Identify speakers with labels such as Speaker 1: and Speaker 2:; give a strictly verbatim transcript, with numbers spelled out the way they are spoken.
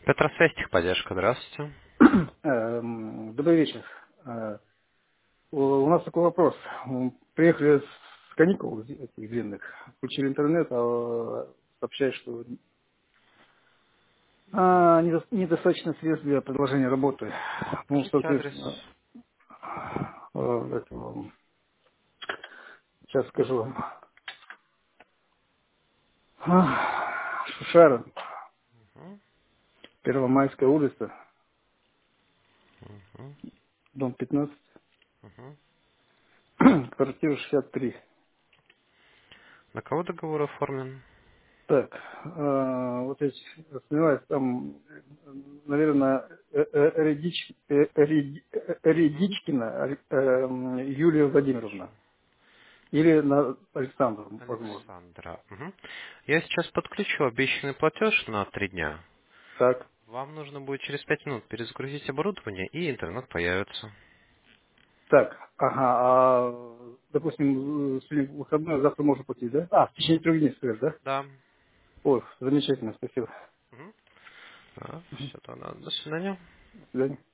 Speaker 1: Петросвязь, техподдержка, здравствуйте.
Speaker 2: Эм, Добрый вечер. Э, У у нас такой вопрос. Мы приехали с каникул этих длинных, включили интернет, а э, сообщают, что а, недо- недостаточно средств для продолжения работы. Ну,
Speaker 1: Скажите адрес.
Speaker 2: соответственно, э, этого, сейчас скажу вам. А, Шушара,
Speaker 1: Мгм,
Speaker 2: Первомайская улица,
Speaker 1: мгм,
Speaker 2: дом пятнадцать,
Speaker 1: мгм.
Speaker 2: квартира шестьдесят три.
Speaker 1: На кого договор оформлен?
Speaker 2: Так, э, вот я сомневаюсь, там, наверное, Редич, э, Реди- э,
Speaker 1: Мгм.
Speaker 2: Редичкина э, м, Юлия Владимировна.
Speaker 1: Хорошо.
Speaker 2: Или на Александра, возможно.
Speaker 1: Александра. Мгм. Я сейчас подключу обещанный платеж на три дня.
Speaker 2: Так,
Speaker 1: Вам нужно будет через пять минут перезагрузить оборудование, и интернет появится.
Speaker 2: так, ага, а, допустим, сегодня выходной, а завтра можно платить, да? А, в течение трех дней, сказать, да?
Speaker 1: Да.
Speaker 2: Ой, замечательно, спасибо.
Speaker 1: Мгм. Да, все тогда. До свидания.
Speaker 2: До свидания.